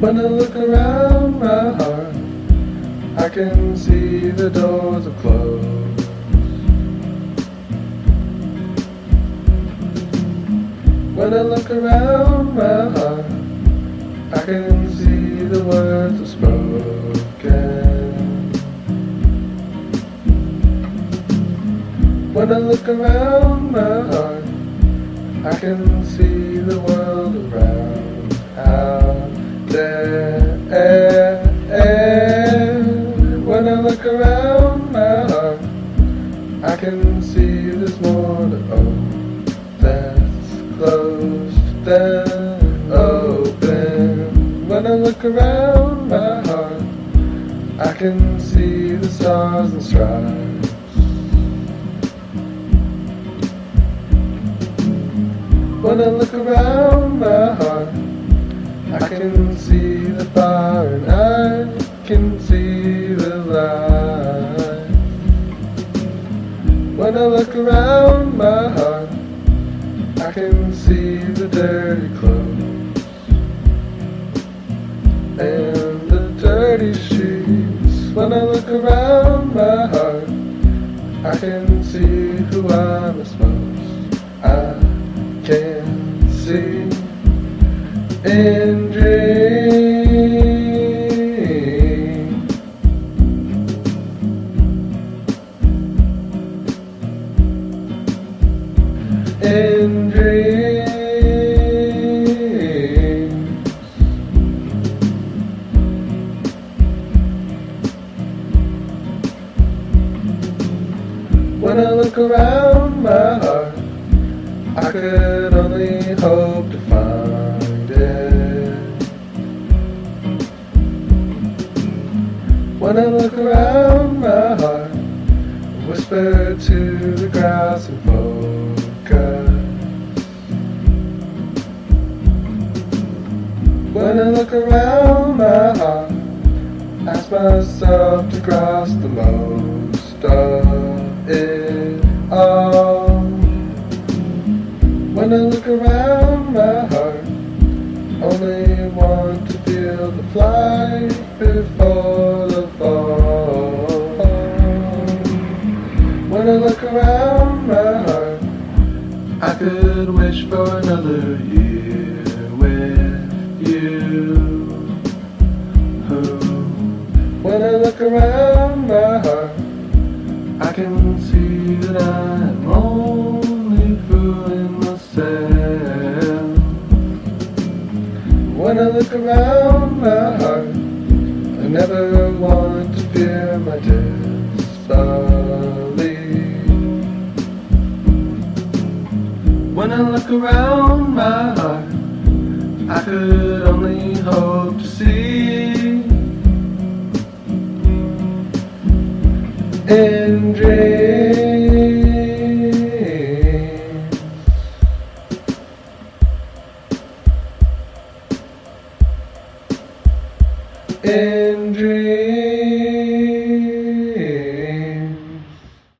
When I look around my heart, I can see the doors are closed. When I look around my heart, I can see the words are spoken. When I look around my heart, I can see the world around out there. When I look around my heart, I can see there's more to own that's closed than open. When I look around my heart, I can see the stars and stripes. When I look around my heart, I can see the fire and I can see the light. When I look around my heart, I can see the dirty clothes and the dirty sheets. When I look around my heart, I can see who I'm supposed. I can see in dreams, in dreams. When I look around my heart, I could only hope to find it. When I look around my heart, whisper to the grass and focus. When I look around my heart, ask myself to grasp the most of it all. When I look around my heart, only want to feel the flight before the fall. When I look around my heart, I could wish for another year with you. When I look around my heart, I can see that I'm only fooling myself. When I look around my heart, I never want to fear my disbelief. When I look around my heart, I could only hope to see in dreams.